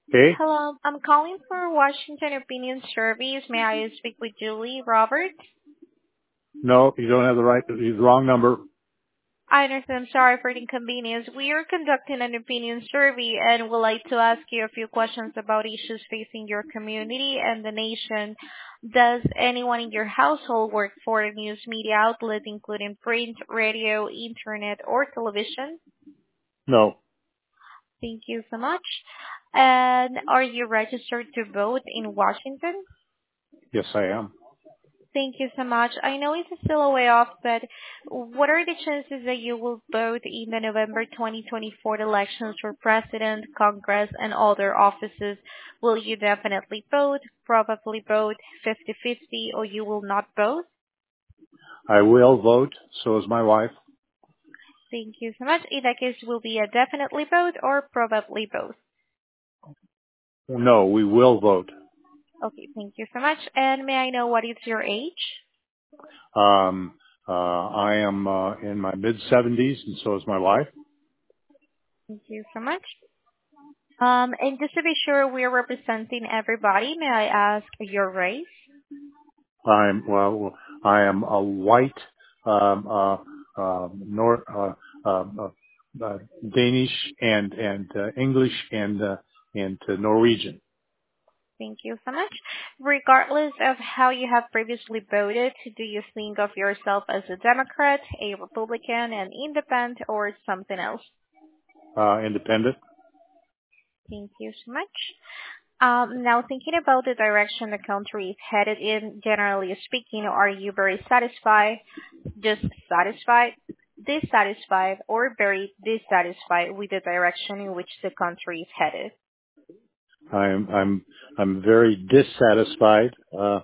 Okay? Hello, I'm calling for Washington Opinion Service. May I speak with Julie Roberts? No, you don't have the right, the wrong number. I understand. I'm sorry for the inconvenience. We are conducting an opinion survey and would like to ask you a few questions about issues facing your community and the nation. Does anyone in your household work for a news media outlet, including print, radio, internet, or television? No. Thank you so much. And are you registered to vote in Washington? Yes, I am. Thank you so much. I know it's still a way off, but what are the chances that you will vote in the November 2024 elections for president, Congress, and other offices? Will you definitely vote, probably vote 50-50, or you will not vote? I will vote. So is my wife. Thank you so much. In that case, will be a definitely vote or probably vote? No, we will vote. Okay, thank you so much. And may I know what is your age? I am in my mid 70s, and so is my wife. Thank you so much. And just to be sure we're representing everybody, may I ask your race? I am a white, um, uh, North, Danish and English and Norwegian. Thank you so much. Regardless of how you have previously voted, do you think of yourself as a Democrat, a Republican, an independent, or something else? Independent. Thank you so much. Now, thinking about the direction the country is headed in, generally speaking, are you very satisfied, dissatisfied, dissatisfied, or very dissatisfied with the direction in which the country is headed? I'm very dissatisfied.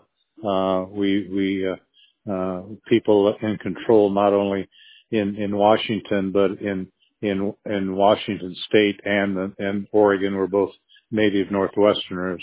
People in control, not only in Washington, but in Washington State and Oregon. We're both native Northwesterners.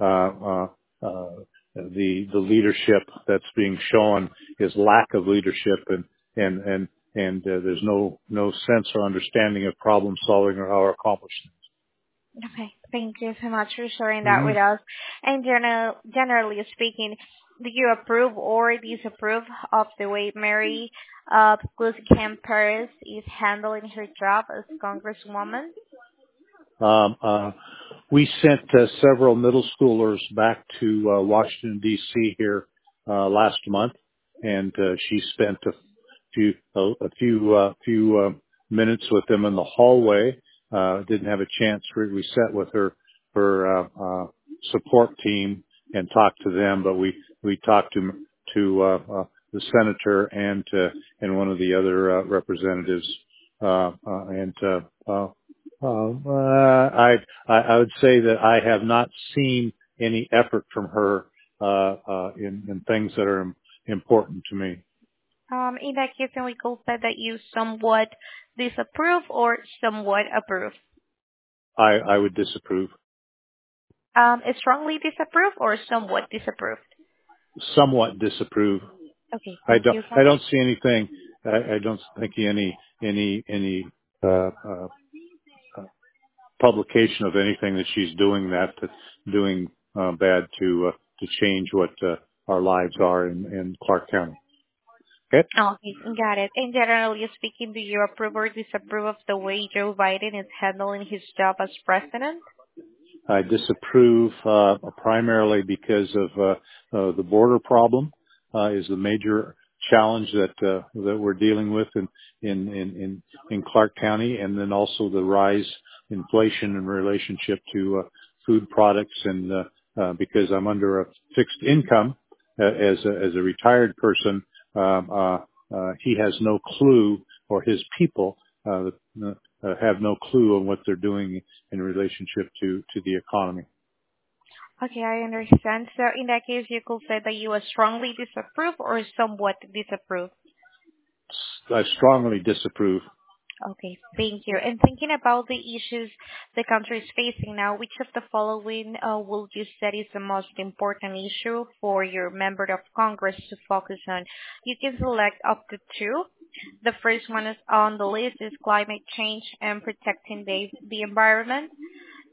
The leadership that's being shown is lack of leadership, and there's no sense or understanding of problem solving or how to accomplish Okay. Thank you so much for sharing that things. with us. And generally speaking, do you approve or disapprove of the way Mary Gluskam Paris is handling her job as Congresswoman? Um, uh, we sent several middle schoolers back to Washington D.C. here last month, and she spent a few minutes with them in the hallway. Didn't have a chance. We sat with her support team and talked to them, but we talked to the senator and one of the other representatives, and I would say that I have not seen any effort from her in things that are important to me. In that case, then we could say that you somewhat disapprove or somewhat approve. I would disapprove. Strongly disapprove or somewhat disapprove. Somewhat disapprove. Okay, I thank don't you so I much. don't see anything. I don't think any uh, uh, publication of anything that she's doing that's doing bad to change what our lives are in Clark County. Okay. Okay, got it. And generally speaking, do you approve or disapprove of the way Joe Biden is handling his job as president? I disapprove primarily because of the border problem is the major challenge that we're dealing with in Clark County, and then also the rise inflation in relationship to food products, and because I'm under a fixed income as a retired person, he has no clue, or his people have no clue on what they're doing in relationship to the economy. Okay, I understand. So in that case, you could say that you are strongly disapprove or somewhat disapprove. I strongly disapprove. Okay, thank you. And thinking about the issues the country is facing now, which of the following will you say is the most important issue for your member of Congress to focus on? You can select up to two. The first one is on the list is climate change and protecting the environment.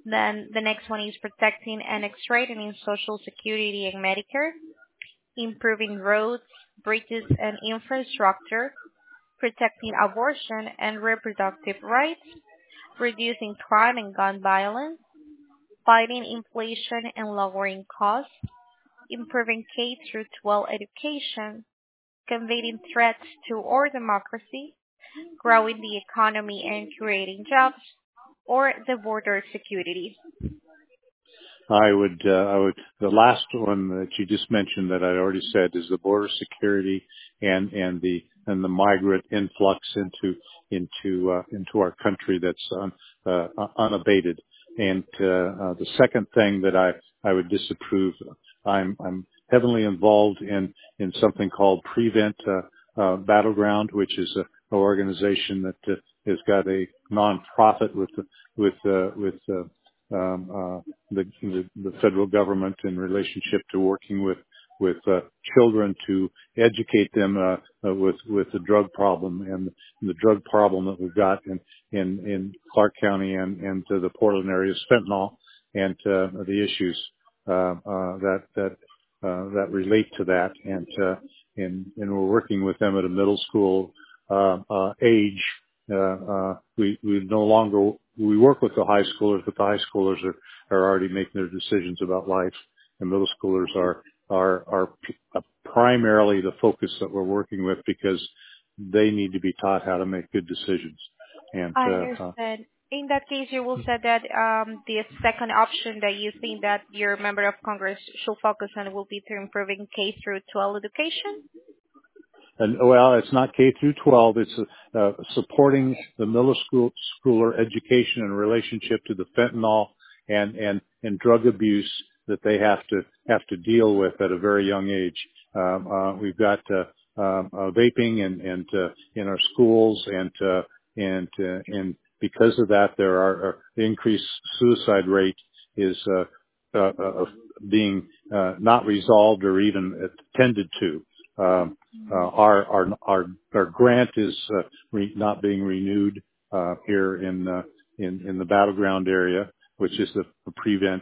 Then the next one is protecting and strengthening Social Security and Medicare, improving roads, bridges, and infrastructure, protecting abortion and reproductive rights, reducing crime and gun violence, fighting inflation and lowering costs, improving K through 12 education, combating threats to our democracy, growing the economy and creating jobs, or the border security. The last one that you just mentioned that I already said is the border security and the migrant influx into our country that's unabated. And the second thing that I would disapprove, I'm heavily involved in something called Prevent Battleground, which is an organization that has got a nonprofit with the federal government in relationship to working with children to educate them with the drug problem and the drug problem that we've got in Clark County and the Portland area, fentanyl, and the issues that relate to that, and we're working with them at a middle school age. We no longer we work with the high schoolers, but the high schoolers are already making their decisions about life, and middle schoolers are primarily the focus that we're working with because they need to be taught how to make good decisions. And I understand. In that case, you will say that the second option that you think that your member of Congress should focus on will be to improving K through 12 education? And well, it's not K through 12. It's supporting the middle schooler education in relationship to the fentanyl and drug abuse that they have to deal with at a very young age. We've got vaping and in our schools, and because of that, the increased suicide rate is being not resolved or even attended to. Our grant is not being renewed here in the battleground area, which is the Prevent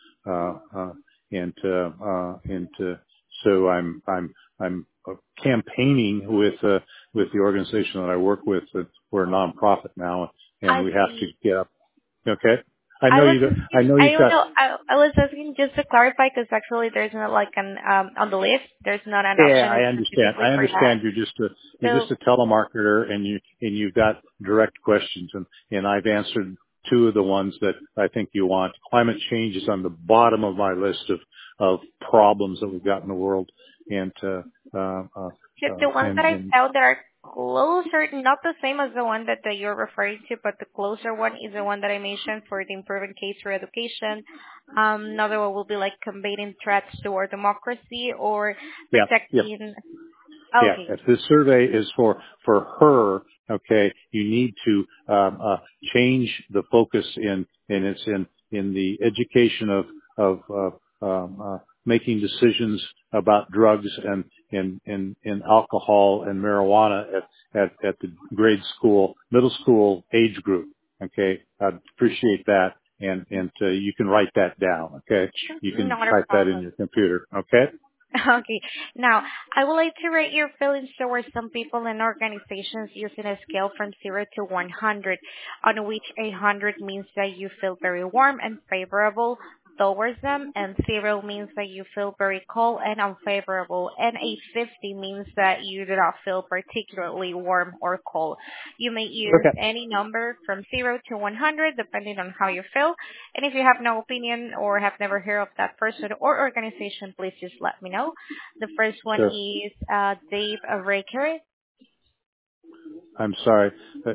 so I'm campaigning with the organization that I work with. We're a nonprofit now, and we have to get up. Okay. I know you've got. I was asking just to clarify because actually there's not like an on the list. There's not an option. Yeah, I understand. I understand. You're just a telemarketer, and you've got direct questions, and I've answered two of the ones that I think you want. Climate change is on the bottom of my list of problems that we've got in the world, and the ones that I found that are closer, not the same as the one that you're referring to, but the closer one is the one that I mentioned for the improving case for education. Another one will be like combating threats to our democracy or protecting. Yeah. Okay. Yeah. If this survey is for her, okay, you need to change the focus in the education of making decisions about drugs and alcohol and marijuana at the middle school age group. Okay, I'd appreciate that, and you can write that down. Okay, sure. You can type that in your computer. Okay. Okay. Now, I would like to rate your feelings towards some people and organizations using a scale from 0 to 100, on which 100 means that you feel very warm and favorable towards them, and 0 means that you feel very cold and unfavorable, and a 50 means that you do not feel particularly warm or cold. You may use any number from 0 to 100 depending on how you feel, and if you have no opinion or have never heard of that person or organization, please just let me know. The first one is Dave Raker. I'm sorry,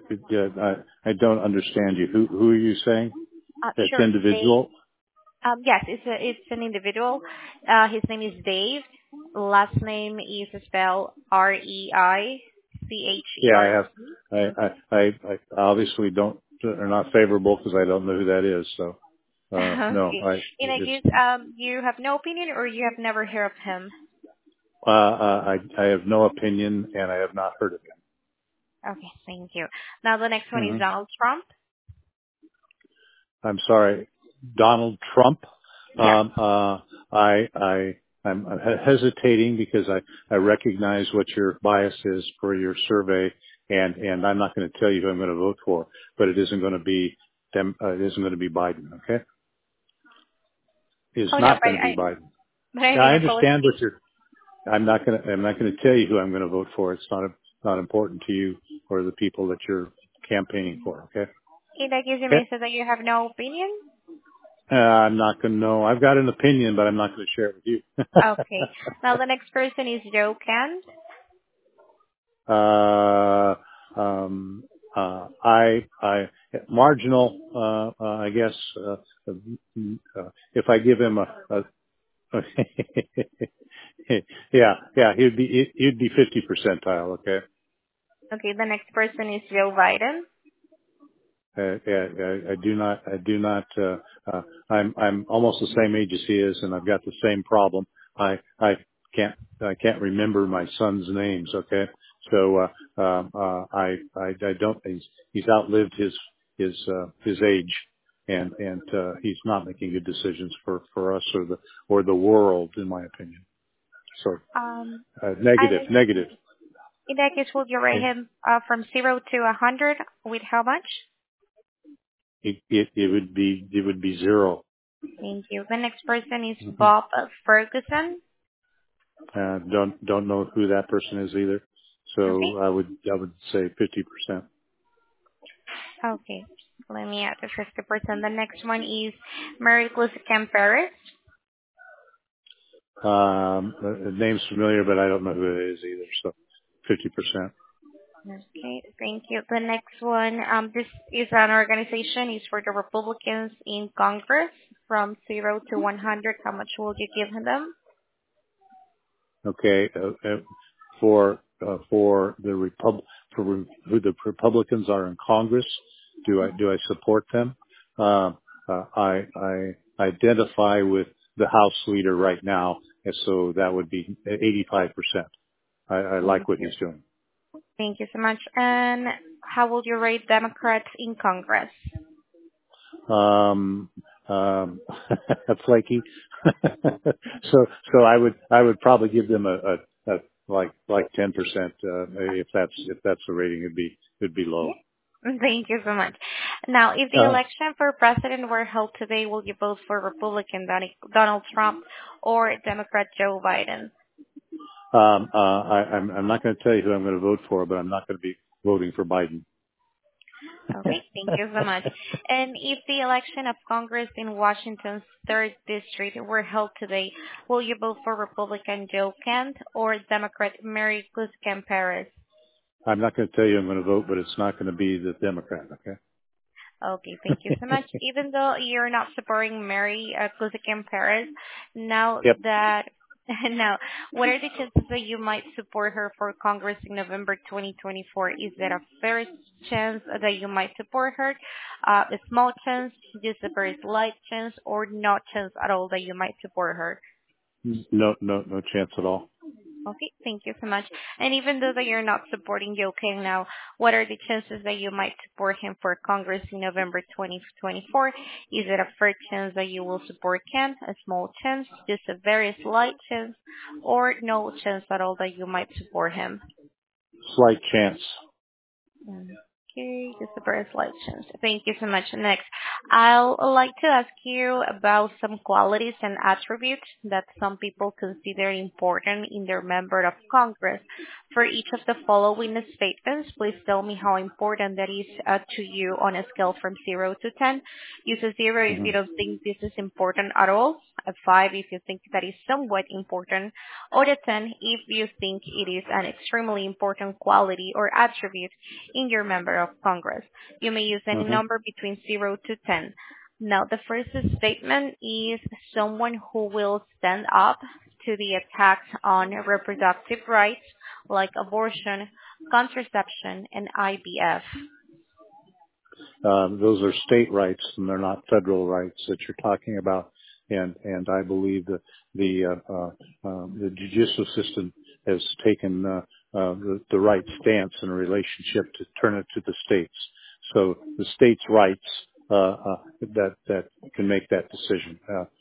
I don't understand you. Who are you saying? It's sure, individual. Dave. Yes, it's an individual. His name is Dave. Last name is spelled Reiche. Yeah, I obviously are not favorable because I don't know who that is. So no. In a case, you have no opinion, or you have never heard of him. I have no opinion, and I have not heard of him. Okay, thank you. Now the next one is Donald Trump. I'm sorry. Donald Trump. Yeah. I'm hesitating because I recognize what your bias is for your survey, and I'm not going to tell you who I'm going to vote for, but it isn't going to be it isn't going to be Biden. Okay, it's Oh no, not going to be Biden. but I Now, I mean, if it was understand me, what you're. I'm not going to tell you who I'm going to vote for. It's not important to you or the people that you're campaigning for. Okay. in that case, you Okay. may say that you have no opinion. I'm not going to know. I've got an opinion, but I'm not going to share it with you. Okay. Now the next person is Joe Kent. uh, marginal, I guess, if I give him he'd be 50 percentile. Okay. Okay, the next person is Joe Biden. I do not, I'm almost the same age as he is, and I've got the same problem. I can't remember my son's names. Okay. So, I don't, he's outlived his age, and he's not making good decisions for us or the world, in my opinion. So, Um, negative, and negative. in that case, would you rate him from 0 to 100 with how much? It would be zero. Thank you. The next person is Mhm. Bob Ferguson. Don't know who that person is either. Okay. So I would say 50%. Okay. Let me add the 50%. The next one is Mary Clusican Perez. The name's familiar, but I don't know who it is either. So 50%. Okay, thank you. The next one, this is an organization, is for the Republicans in Congress from 0 to 100. How much will you give them? Okay. For who the Republicans are in Congress, do I support them? I identify with the House leader right now, and so that would be 85%. I like Thank what you. he's doing. Thank you so much. And how will you rate Democrats in Congress? um Flaky. So I would probably give them a like 10%, if that's the rating. It'd be Yeah. low. Thank you so much. Now, if the uh election for president were held today, will you vote for Republican Donald Trump or Democrat Joe Biden? I'm not going to tell you who I'm going to vote for, but I'm not going to be voting for Biden. Okay, thank you so much. And if the election of Congress in Washington's 3rd District were held today, will you vote for Republican Joe Kent or Democrat Mary Clusican Perez? I'm not going to tell you I'm going to vote, but it's not going to be the Democrat. Okay. Okay, thank you so much. Even though you're not supporting Mary Clusican Perez, now Yep. that now, what are the chances that you might support her for Congress in November 2024? Is there a fair chance that you might support her, a small chance, just a very slight chance, or no chance at all that you might support her? No chance at all. Okay, thank you so much. And even though that you're not supporting Joe King now, what are the chances that you might support him for Congress in November 2024? Is it a fair chance that you will support Ken, a small chance, just a very slight chance, or no chance at all that you might support him? Slight chance. Okay, just a very slight chance. Thank you so much. Next, I'll like to ask you about some qualities and attributes that some people consider important in their member of Congress. For each of the following statements, please tell me how important that is to you on a scale from 0 to 10. Use a 0 if Hmm. you don't think this is important at all, a 5 if you think that is somewhat important, or a 10 if you think it is an extremely important quality or attribute in your member of Congress. You may use any Hmm. number between 0 to 10. Now, the first statement is someone who will stand up to the attacks on reproductive rights like abortion, contraception, and IVF. Those are state rights, and they're not federal rights that you're talking about. And I believe that the judicial system has taken the right stance in a relationship to turn it to the states. So the states' rights that can make that decision.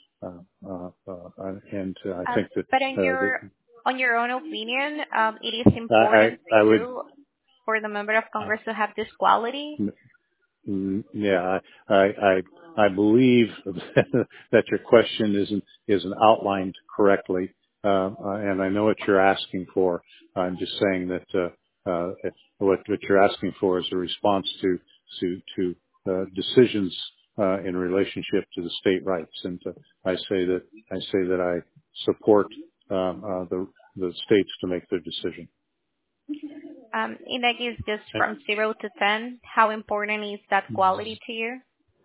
And I think that But on your own opinion, it is important I to would. you for the member of Congress to have this quality. Yeah, I believe that your question isn't outlined correctly, and I know what you're asking for. I'm just saying that what you're asking for is a response to decisions in relationship to the state rights, and I say that I support the states to make their decision. In that case, just from 0 to 10, how important is that quality to you?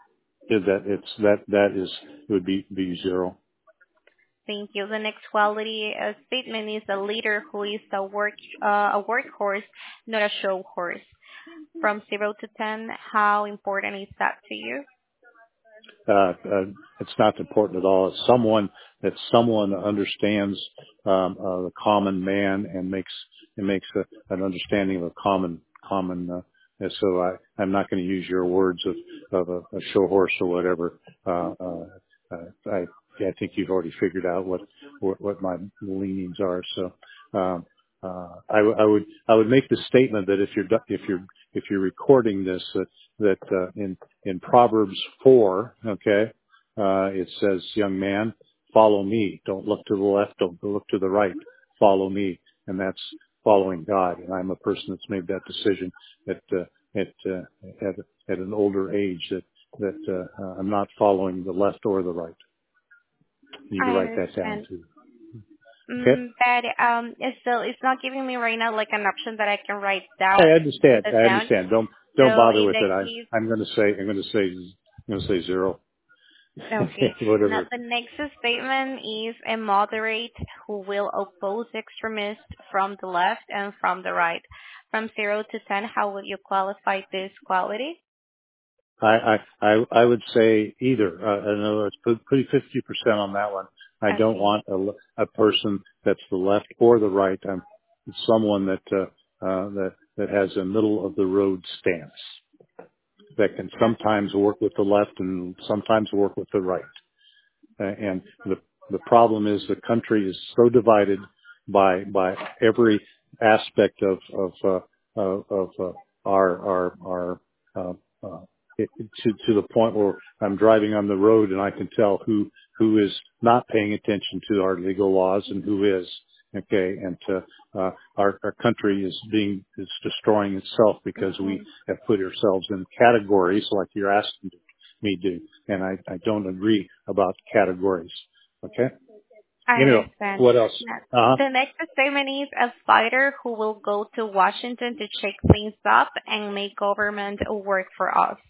It would be 0. Thank you. The next quality statement is a leader who is a workhorse, not a show horse. From 0 to 10, how important is that to you? It's not important at all. It's someone understands the common man and makes an understanding of a common. And so I'm not going to use your words of a show horse or whatever. I think you've already figured out what my leanings are. So I would make the statement that if you're recording this that in Proverbs 4, okay, it says, "Young man, follow me. Don't look to the left. Don't look to the right. Follow me." And that's following God. And I'm a person that's made that decision at an older age that I'm not following the left or the right. You I can write that down understand. too. Okay. So it's not giving me right now like an option that I can write I understand. down. Don't So bother in with that it. case, I'm going to say 0. okay. Now Whatever. the next statement is a moderate who will oppose extremists from the left and from the right. From 0 to 10, how would you qualify this quality? I would say either. In other words, put 50% on that one. I don't Okay. want a person that's the left or the right. I'm someone that has a middle of the road stance that can sometimes work with the left and sometimes work with the right. And the problem is the country is so divided by every aspect of our uh, uh, to the point where I'm driving on the road and I can tell who is not paying attention to our legal laws and who is. Okay, and our country is destroying itself because we Mhm. have put ourselves in categories like you're asking me to, and I don't agree about categories. Okay, I understand. what else? Now, the next statement is a fighter who will go to Washington to shake things up and make government work for us.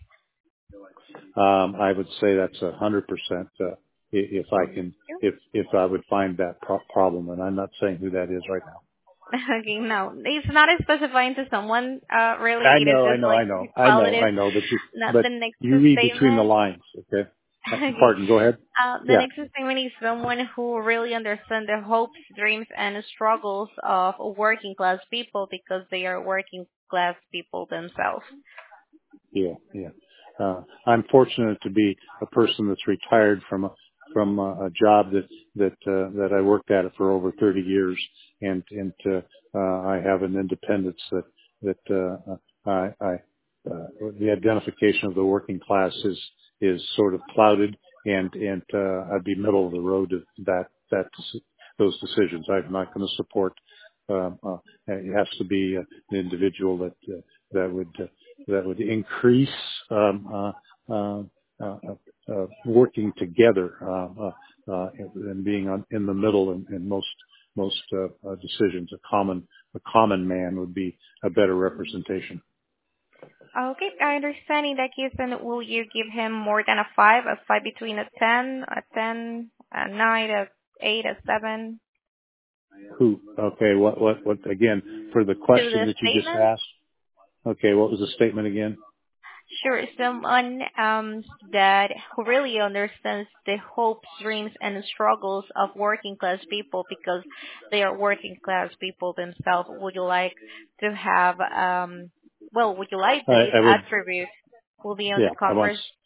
I would say that's 100%. If I can, if I would find that problem, and I'm not saying who that is right now. Okay, no, it's not specifying to someone. Really, I it is know, just like qualitative. Now, but the next you read between the statement. lines. Okay. Okay, Pardon. Go ahead. the Yeah. next statement is someone who really understands the hopes, dreams, and struggles of working class people because they are working class people themselves. Yeah. I'm fortunate to be a person that's retired from a job that I worked at it for over 30 years, and I have an independence that the identification of the working class is sort of clouded, and I'd be middle of the road of those decisions. I'm not going to support. It has to be an individual that would that would increase uh, uh, working together and being in the middle in most decisions. A common man would be a better representation. Okay, I understand. In that case, then will you give him more than a 5? A 5 between a 10, a 9, a 8, a 7? Who? Okay. What? Again, for the To question the that you just statement? asked. Okay. What was the statement again? Sure, someone that who really understands the hopes, dreams, and struggles of working class people because they are working class people themselves. Would you like to have, would you like this I would. attribute will be on Yeah. the Congress?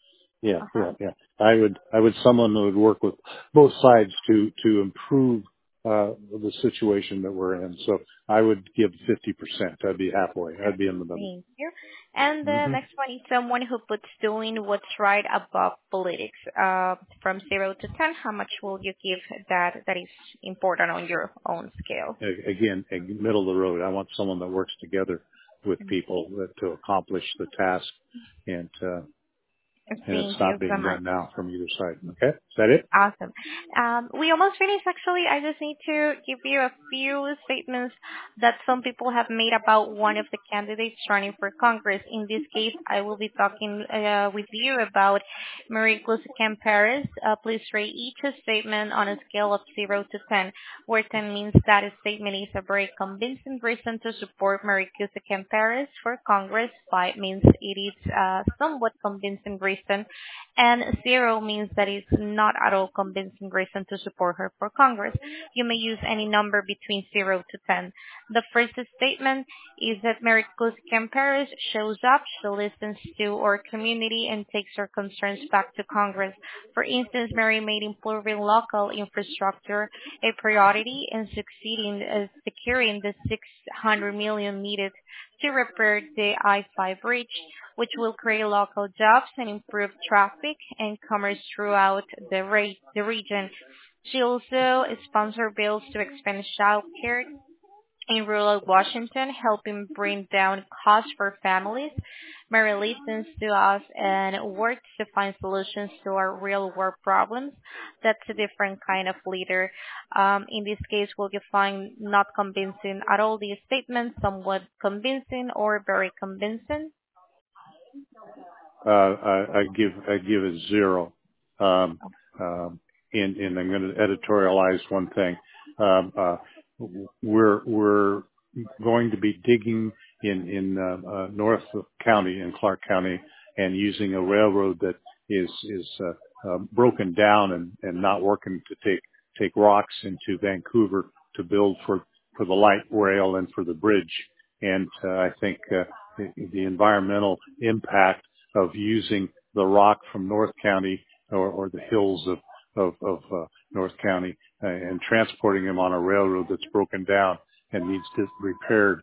Yeah, yeah, Uh-huh. yeah. I would someone who would work with both sides to improve the situation that we're in. So I would give 50%. I'd be halfway. I'd be in the middle. Thank you. And the Hmm. next one is someone who puts doing what's right above politics. From 0 to 10, how much will you give that is important on your own scale? Again, middle of the road. I want someone that works together with Okay. people to accomplish the task, and it's Thank you not so being much. done now from either side. Okay, is that it? Awesome. We almost finished actually. I just need to give you a few statements that some people have made about one of the candidates running for Congress. In this case, I will be talking with you about Marie Klusekamp Paris. Please rate each statement on a scale of 0 to 10, where 10 means that a statement is a very convincing reason to support Marie Klusekamp Paris for Congress. 5 means it is a somewhat convincing reason, and 0 means that it's not at all convincing reason to support her for Congress. You may use any number between 0 to 10. The first statement is that Mary Klusekamp Paris shows up, she listens to our community, and takes her concerns back to Congress. For instance, Mary made improving local infrastructure a priority and succeeding in securing the 600 million needed to repair the I-5 bridge, which will create local jobs and improve traffic and commerce throughout the region. She also sponsored bills to expand child care in rural Washington, helping bring down costs for families. Mary listens to us and works to find solutions to our real world problems. That's a different kind of leader. In this case, will you find not convincing at all these statements, somewhat convincing or very convincing? I give it 0. Um, and I'm going to editorialize one thing. Um, uh, we're going to be digging in North County in Clark County and using a railroad that is broken down and not working to take rocks into Vancouver to build for the light rail and for the bridge. And I think the environmental impact of using the rock from North County or the hills of North County and transporting them on a railroad that's broken down and needs to be repaired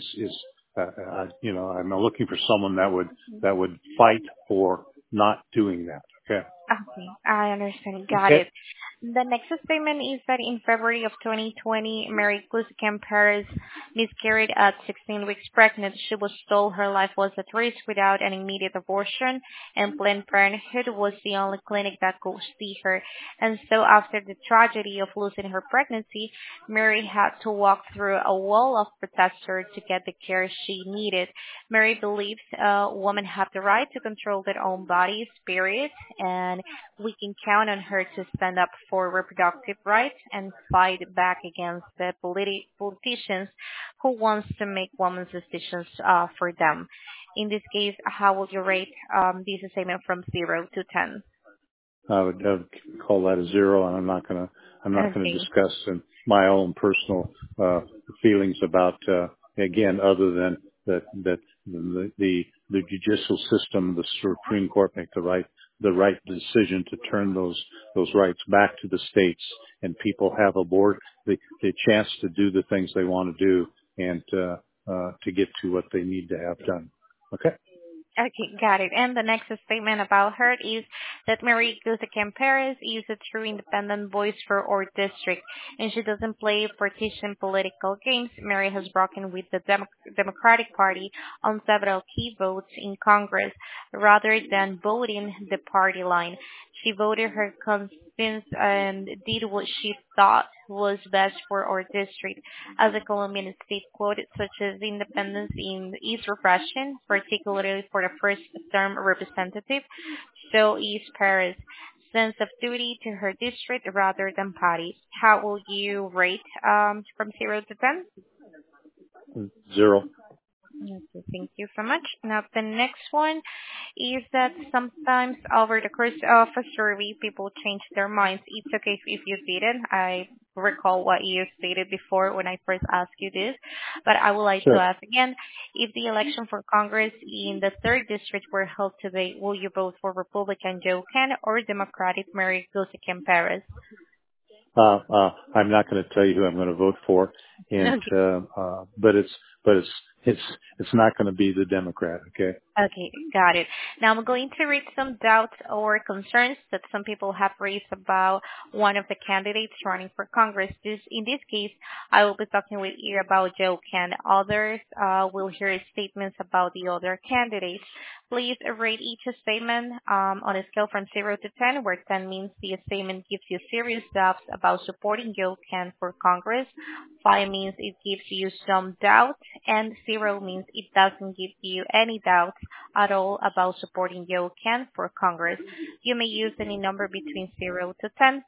I'm looking for someone that would fight for not doing that. Okay. Okay, I understand. Got Okay. it. The next statement is that in February of 2020, Mary Klusekamp Paris miscarried at 16 weeks pregnant. She was told her life was at risk without an immediate abortion, and Planned Parenthood was the only clinic that could see her. And so after the tragedy of losing her pregnancy, Mary had to walk through a wall of protesters to get the care she needed. Mary believes women have the right to control their own bodies, period, and we can count on her to stand up for reproductive rights and fight back against the politicians who wants to make women's decisions for them. In this case, how would you rate this statement from 0 to 10? I would call that a 0, and I'm not gonna Okay. discuss my own personal feelings about again, other than that the judicial system, the Supreme Court make the right decision to turn those rights back to the states, and people have the chance to do the things they want to do and to get to what they need to have done. Okay. Okay, got it. And the next statement about her is that Marie Klusekamp Paris is a true independent voice for our district, and she doesn't play partisan political games. Mary has broken with the Democratic Party on several key votes in Congress, rather than voting the party line. She voted her conscience and did what she thought was best for our district. As a Colombian state quoted, such as independence is refreshing, particularly for the first term representative, so is Paris' sense of duty to her district rather than party. How will you rate from 0 to 10? 0. Okay, thank you so much. Now, the next one is that sometimes over the course of a survey, people change their minds. It's okay if you didn't. I recall what you stated before when I first asked you this, but I would like to Sure. ask again, if the election for Congress in the third district were held today, will you vote for Republican Joe Ken or Democratic Mary Gilligan Perez? I'm not going to tell you who I'm going to vote for, and but it's not going to be the Democrat. Okay. Okay, got it. Now I'm going to read some doubts or concerns that some people have raised about one of the candidates running for Congress. In this case, I will be talking with you about Joe Ken. Others will hear statements about the other candidates. Please rate each statement on a scale from 0 to 10, where 10 means the statement gives you serious doubts about supporting Joe Ken for Congress. 5 means it gives you some doubt, and 0 means it doesn't give you any doubt at all about supporting Joe Ken for Congress. You may use any number between 0 to 10.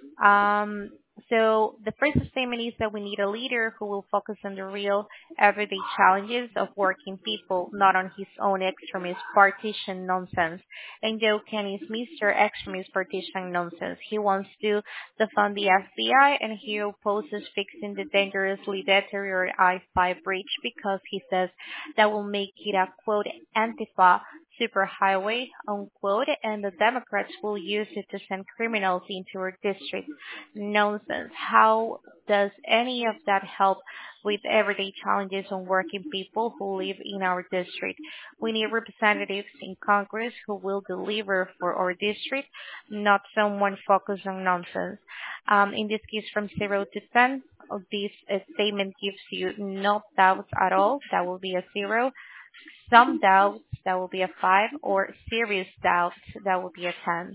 So the first statement is that we need a leader who will focus on the real everyday challenges of working people, not on his own extremist partisan nonsense. And Joe Ken is Mr. Extremist partisan nonsense. He wants to defund the FBI, and he opposes fixing the dangerously deteriorated I-5 bridge because he says that will make it a, quote, Antifa superhighway, unquote, and the Democrats will use it to send criminals into our district. Nonsense. How does any of that help with everyday challenges on working people who live in our district? We need representatives in Congress who will deliver for our district, not someone focused on nonsense. In this case, from 0 to 10, this statement gives you no doubts at all. That will be a 0. Some doubts, that will be a 5, or serious doubts, that will be a 10.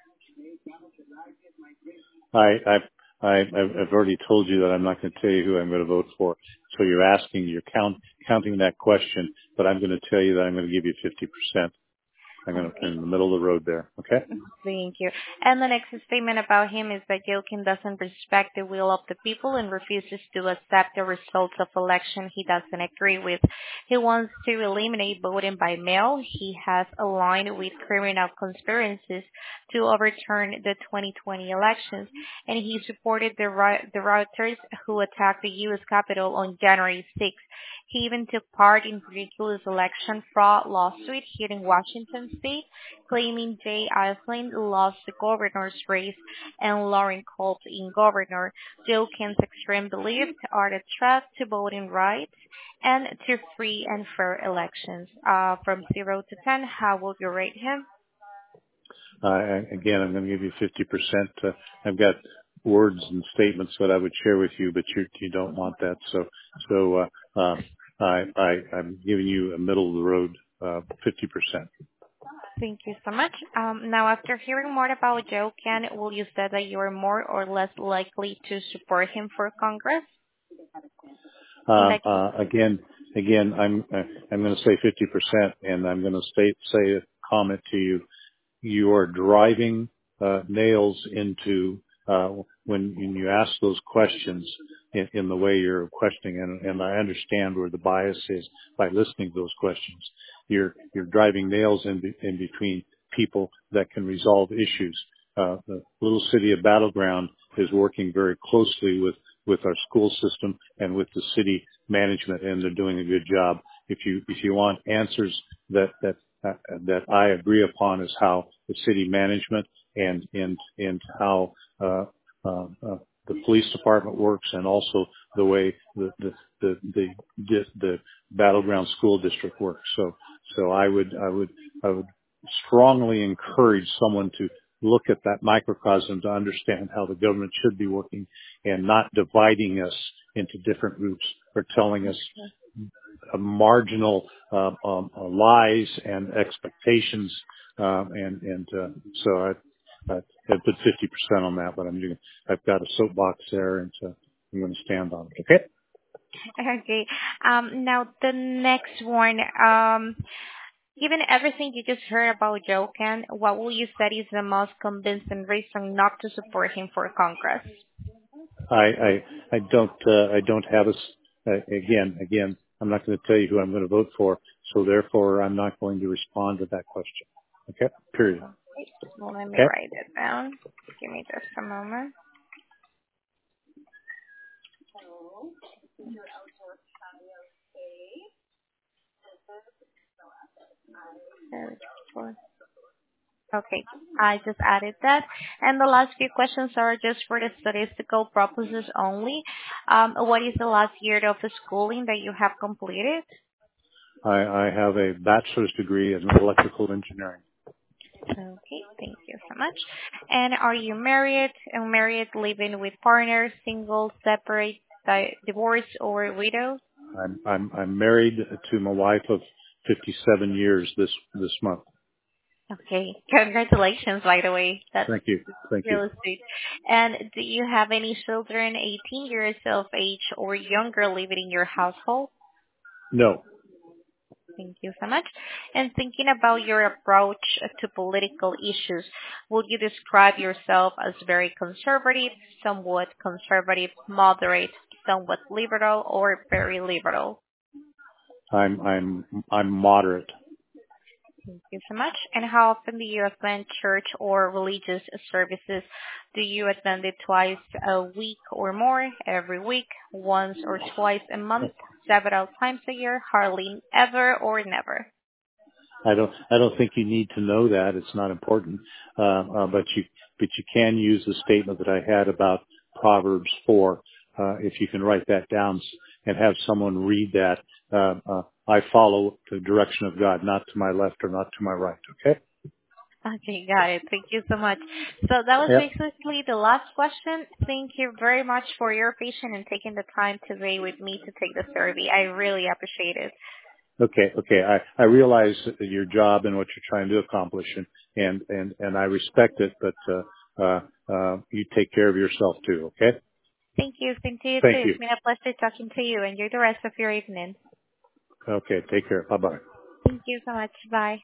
I've already told you that I'm not going to tell you who I'm going to vote for. So you're counting that question, but I'm going to tell you that I'm going to give you 50%. I'm going to in the middle of the road there. Okay. Thank you. And the next statement about him is that Joaquin doesn't respect the will of the people and refuses to accept the results of election he doesn't agree with. He wants to eliminate voting by mail. He has aligned with criminal conspiracies to overturn the 2020 elections, and he supported the rioters who attacked the U.S. Capitol on January 6th. He even took part in ridiculous election fraud lawsuit here in Washington state, claiming Jay Eisling lost the governor's race and Lauren Culp in governor. Joe Ken's extreme beliefs are a threat to voting rights and to free and fair elections. From 0 to 10, how would you rate him? Again, I'm going to give you 50%. I've got words and statements that I would share with you, but you don't want that. So I'm giving you a middle of the road 50%. Thank you so much. Now, after hearing more about Joe Ken, will you say that you are more or less likely to support him for Congress? Again, I'm going to say 50%, and I'm going to say a comment to you. You are driving nails into when you ask those questions in the way you're questioning, and I understand where the bias is by listening to those questions. You're driving nails in between people that can resolve issues. The little city of Battleground is working very closely with our school system and with the city management, and they're doing a good job. If you want answers that I agree upon, is how the city management and how the police department works, and also the way the Battleground School District works. So I would strongly encourage someone to look at that microcosm to understand how the government should be working, and not dividing us into different groups or telling us marginal lies and expectations. So I put 50% on that, but I've got a soapbox there, and so I'm going to stand on it. Okay. Okay. Now the next one. Given everything you just heard about Joe Ken, what will you say is the most convincing reason not to support him for Congress? I don't have again, I'm not going to tell you who I'm going to vote for. So therefore, I'm not going to respond to that question. Okay. Period. Okay. Well, let me Okay. write it down. Give me just a moment. Okay, I just added that. And the last few questions are just for the statistical purposes only. What is the last year of the schooling that you have completed? I have a bachelor's degree in electrical engineering. Okay, thank you so much. And are you married, unmarried, living with partner, single, separate, divorced, or widow? I'm married to my wife of 57 years this month. Okay, congratulations, by the way. That's Thank you. Thank you. really sweet. And do you have any children 18 years of age or younger living in your household? No, Thank you so much. And thinking about your approach to political issues, would you describe yourself as very conservative, moderate, somewhat liberal, or very liberal? I'm moderate. Thank you so much. And how often do you attend church or religious services? Do you attend it twice a week or more, every week, once or twice a month, several times a year, hardly ever, or never? I don't think you need to know that. It's not important. But you can use the statement that I had about Proverbs 4. If you can write that down and have someone read that, I follow the direction of God, not to my left or not to my right. Okay? Okay, got it. Thank you so much. So that was Yep. basically the last question. Thank you very much for your patience and taking the time today with me to take the survey. I really appreciate it. Okay. I realize your job and what you're trying to accomplish, and I respect it. But you take care of yourself too. Okay? Thank you. Same to you too. Thank you. It's been a pleasure talking to you. Enjoy the rest of your evening. Okay. Take care. Bye bye. Thank you so much. Bye.